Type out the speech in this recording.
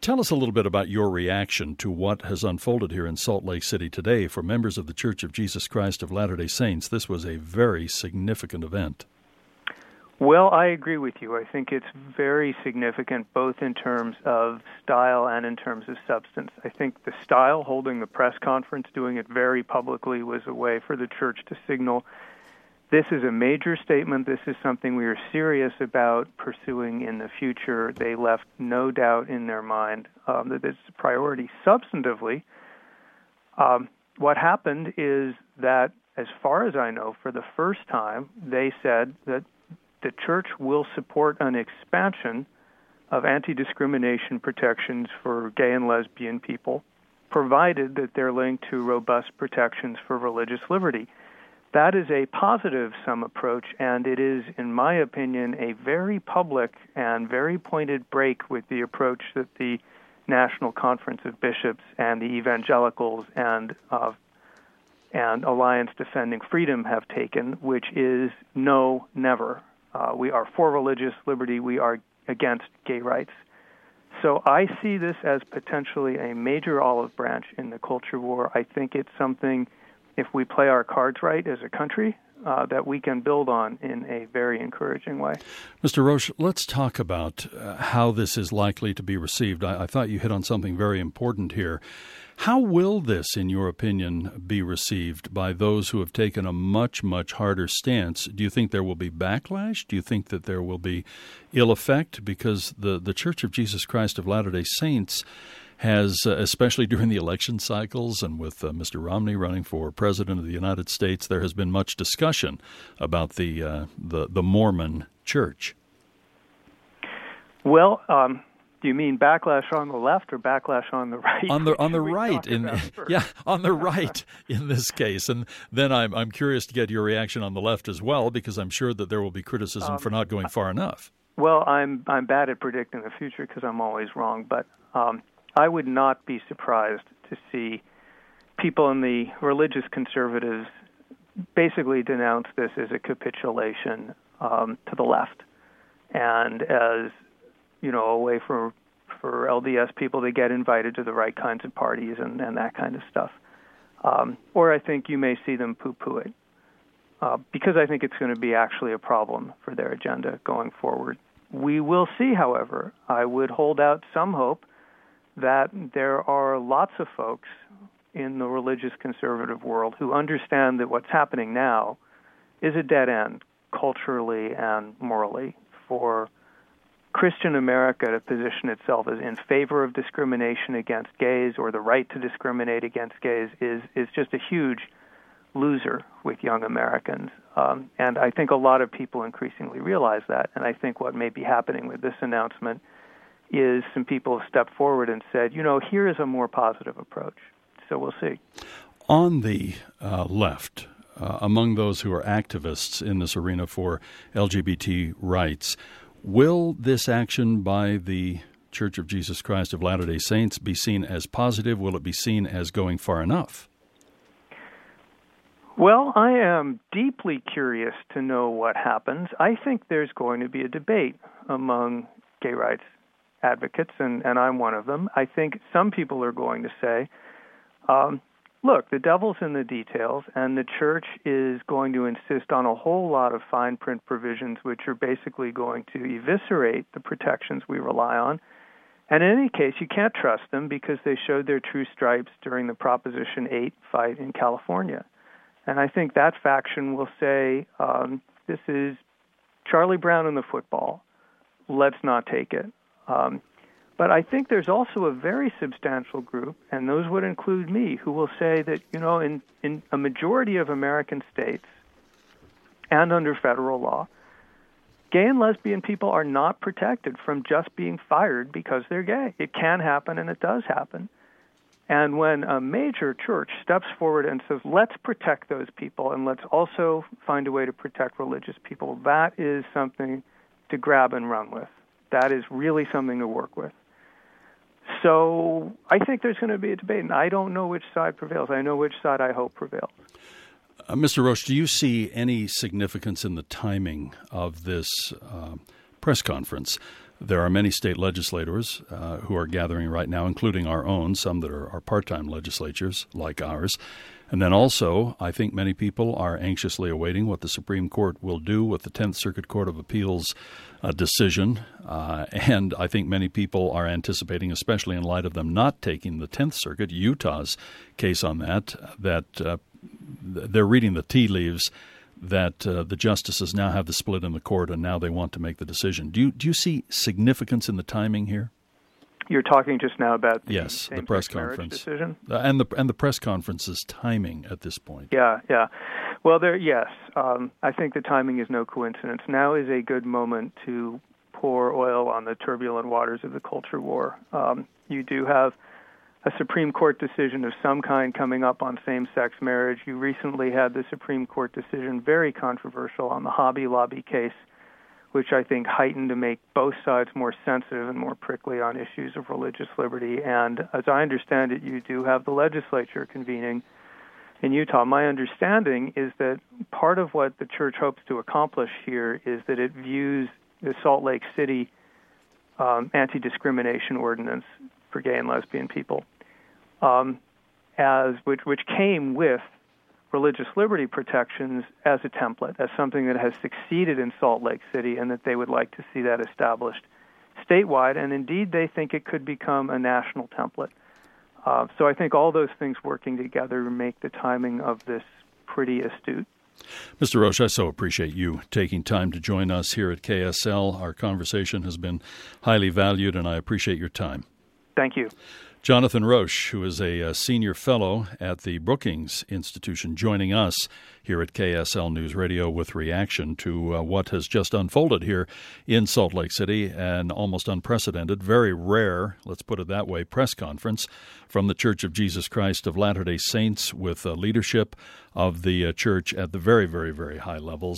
Tell us a little bit about your reaction to what has unfolded here in Salt Lake City today for members of the Church of Jesus Christ of Latter-day Saints. This was a very significant event. Well, I agree with you. I think it's very significant both in terms of style and in terms of substance. I think the style, holding the press conference, doing it very publicly, was a way for the church to signal this is a major statement. This is something we are serious about pursuing in the future. They left no doubt in their mind that it's a priority. Substantively, what happened is that, as far as I know, for the first time, they said that the church will support an expansion of anti-discrimination protections for gay and lesbian people, provided that they're linked to robust protections for religious liberty. That is a positive-sum approach, and it is, in my opinion, a very public and very pointed break with the approach that the National Conference of Bishops and the Evangelicals and Alliance Defending Freedom have taken, which is no, never. We are for religious liberty. We are against gay rights. So I see this as potentially a major olive branch in the culture war. I think it's something, if we play our cards right as a country, that we can build on in a very encouraging way. Mr. Roche, let's talk about how this is likely to be received. I thought you hit on something very important here. How will this, in your opinion, be received by those who have taken a much, much harder stance? Do you think there will be backlash? Do you think that there will be ill effect? Because the Church of Jesus Christ of Latter-day Saints has, especially during the election cycles and with Mr. Romney running for President of the United States, there has been much discussion about the Mormon Church. Well, do you mean backlash on the left or backlash on the right? On the right, on the right in this case, and then I'm curious to get your reaction on the left as well, because I'm sure that there will be criticism for not going far enough. Well, I'm bad at predicting the future because I'm always wrong, but I would not be surprised to see people in the religious conservatives basically denounce this as a capitulation to the left, and as a way for LDS people to get invited to the right kinds of parties and that kind of stuff. Or I think you may see them poo-poo it, because I think it's going to be actually a problem for their agenda going forward. We will see, however. I would hold out some hope that there are lots of folks in the religious conservative world who understand that what's happening now is a dead end culturally and morally for Christian America to position itself as in favor of discrimination against gays or the right to discriminate against gays is just a huge loser with young Americans. And I think a lot of people increasingly realize that. And I think what may be happening with this announcement is some people have stepped forward and said, here is a more positive approach. So we'll see. On the left, among those who are activists in this arena for LGBT rights, will this action by the Church of Jesus Christ of Latter-day Saints be seen as positive? Will it be seen as going far enough? Well, I am deeply curious to know what happens. I think there's going to be a debate among gay rights advocates, and I'm one of them. I think some people are going to say, look, the devil's in the details, and the church is going to insist on a whole lot of fine print provisions which are basically going to eviscerate the protections we rely on. And in any case, you can't trust them because they showed their true stripes during the Proposition 8 fight in California. And I think that faction will say, this is Charlie Brown and the football. Let's not take it. But I think there's also a very substantial group, and those would include me, who will say that, in a majority of American states and under federal law, gay and lesbian people are not protected from just being fired because they're gay. It can happen, and it does happen. And when a major church steps forward and says, let's protect those people, and let's also find a way to protect religious people, that is something to grab and run with. That is really something to work with. So I think there's going to be a debate, and I don't know which side prevails. I know which side I hope prevails. Mr. Roche, do you see any significance in the timing of this press conference? There are many state legislators who are gathering right now, including our own, some that are part-time legislatures like ours. And then also, I think many people are anxiously awaiting what the Supreme Court will do with the 10th Circuit Court of Appeals decision. And I think many people are anticipating, especially in light of them not taking the 10th Circuit, Utah's case on that they're reading the tea leaves, that the justices now have the split in the court, and now they want to make the decision. Do you see significance in the timing here? You're talking just now about the press conference decision, and the press conference's timing at this point. Yeah. Well, I think the timing is no coincidence. Now is a good moment to pour oil on the turbulent waters of the culture war. You do have a Supreme Court decision of some kind coming up on same-sex marriage. You recently had the Supreme Court decision, very controversial, on the Hobby Lobby case, which I think heightened to make both sides more sensitive and more prickly on issues of religious liberty. And as I understand it, you do have the legislature convening in Utah. My understanding is that part of what the church hopes to accomplish here is that it views the Salt Lake City anti-discrimination ordinance for gay and lesbian people which came with religious liberty protections as a template, as something that has succeeded in Salt Lake City, and that they would like to see that established statewide. And indeed, they think it could become a national template. So I think all those things working together make the timing of this pretty astute. Mr. Roche, I so appreciate you taking time to join us here at KSL. Our conversation has been highly valued, and I appreciate your time. Thank you. Jonathan Roche, who is a senior fellow at the Brookings Institution, joining us here at KSL News Radio with reaction to what has just unfolded here in Salt Lake City, an almost unprecedented, very rare, let's put it that way, press conference from the Church of Jesus Christ of Latter-day Saints with leadership of the church at the very, very, very high levels.